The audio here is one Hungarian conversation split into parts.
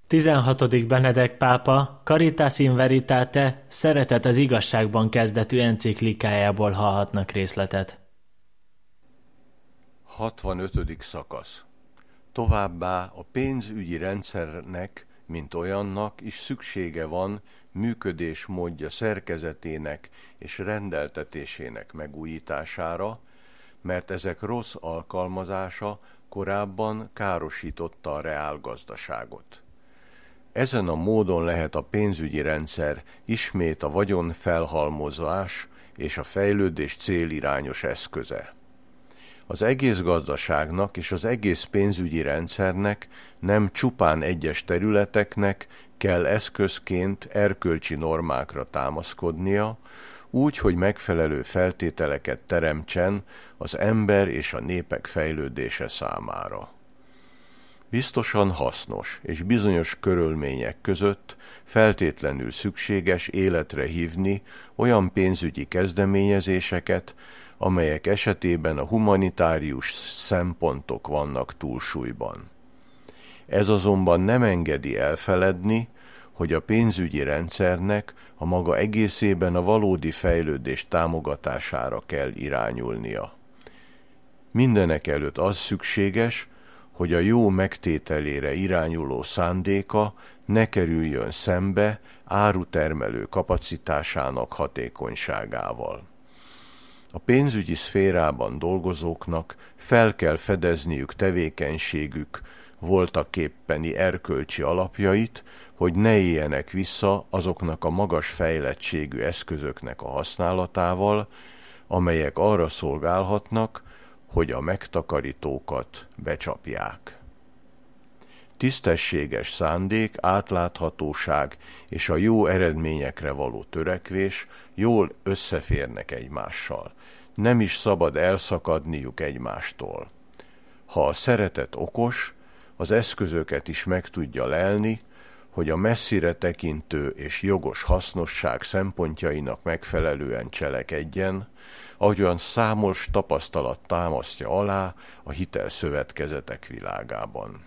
16. Benedek pápa Caritas in Veritate, Szeretet az igazságban kezdetű enciklikájából hallhatnak részletet. 65. szakasz. Továbbá a pénzügyi rendszernek, mint olyannak is szüksége van működésmódja szerkezetének és rendeltetésének megújítására, mert ezek rossz alkalmazása korábban károsította a reálgazdaságot. Ezen a módon lehet a pénzügyi rendszer ismét a vagyonfelhalmozás és a fejlődés célirányos eszköze. Az egész gazdaságnak és az egész pénzügyi rendszernek nem csupán egyes területeknek kell eszközként erkölcsi normákra támaszkodnia, úgy, hogy megfelelő feltételeket teremtsen az ember és a népek fejlődése számára. Biztosan hasznos és bizonyos körülmények között feltétlenül szükséges életre hívni olyan pénzügyi kezdeményezéseket, amelyek esetében a humanitárius szempontok vannak túlsúlyban. Ez azonban nem engedi elfeledni, hogy a pénzügyi rendszernek a maga egészében a valódi fejlődés támogatására kell irányulnia. Mindenekelőtt az szükséges, hogy a jó megtételére irányuló szándéka ne kerüljön szembe árutermelő kapacitásának hatékonyságával. A pénzügyi szférában dolgozóknak fel kell fedezniük tevékenységük voltaképpeni erkölcsi alapjait, hogy ne éljenek vissza azoknak a magas fejlettségű eszközöknek a használatával, amelyek arra szolgálhatnak, hogy a megtakarítókat becsapják. Tisztességes szándék, átláthatóság és a jó eredményekre való törekvés jól összeférnek egymással. Nem is szabad elszakadniuk egymástól. Ha a szeretet okos, az eszközöket is meg tudja lelni, hogy a messzire tekintő és jogos hasznosság szempontjainak megfelelően cselekedjen, ahogyan számos tapasztalat támasztja alá a hitelszövetkezetek világában.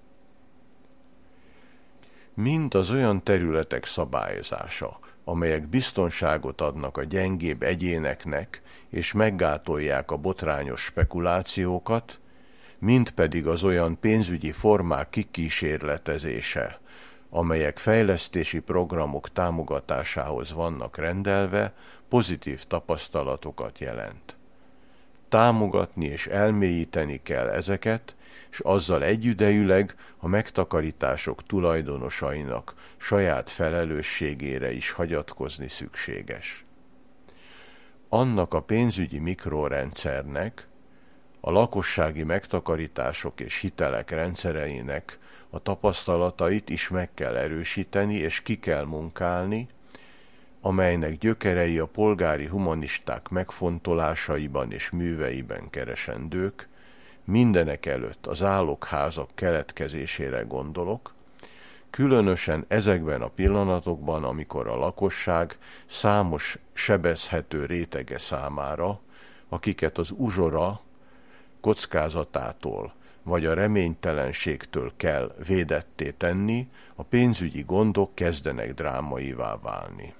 Mind az olyan területek szabályozása, amelyek biztonságot adnak a gyengébb egyéneknek és meggátolják a botrányos spekulációkat, mind pedig az olyan pénzügyi formák kikísérletezése, amelyek fejlesztési programok támogatásához vannak rendelve, pozitív tapasztalatokat jelent. Támogatni és elmélyíteni kell ezeket, és azzal egyidejűleg a megtakarítások tulajdonosainak saját felelősségére is hagyatkozni szükséges. Annak a pénzügyi mikrorendszernek, a lakossági megtakarítások és hitelek rendszereinek a tapasztalatait is meg kell erősíteni és ki kell munkálni, amelynek gyökerei a polgári humanisták megfontolásaiban és műveiben keresendők, mindenekelőtt az álogházak keletkezésére gondolok, különösen ezekben a pillanatokban, amikor a lakosság számos sebezhető rétege számára, akiket az uzsora kockázatától vagy a reménytelenségtől kell védetté tenni, a pénzügyi gondok kezdenek drámaivá válni.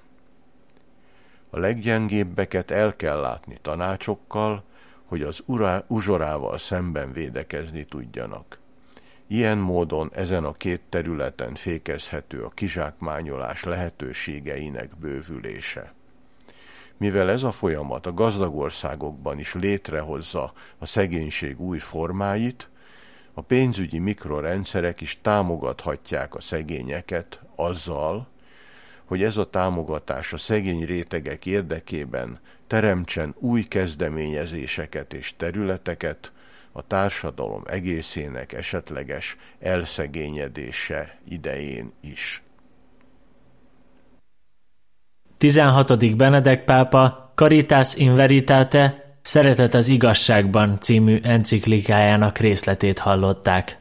A leggyengébbeket el kell látni tanácsokkal, hogy az uzsorával szemben védekezni tudjanak. Ilyen módon ezen a két területen fékezhető a kizsákmányolás lehetőségeinek bővülése. Mivel ez a folyamat a gazdag országokban is létrehozza a szegénység új formáit, a pénzügyi mikrorendszerek is támogathatják a szegényeket azzal, hogy ez a támogatás a szegény rétegek érdekében teremtsen új kezdeményezéseket és területeket a társadalom egészének esetleges elszegényedése idején is. 16. Benedek pápa Caritas in Veritate, Szeretet az igazságban című enciklikájának részletét hallották.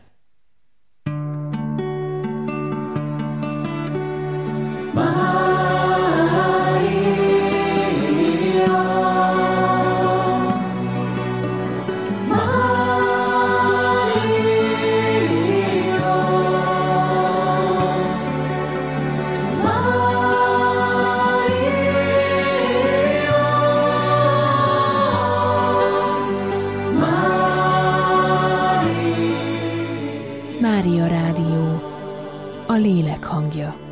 Rádió, a lélek hangja.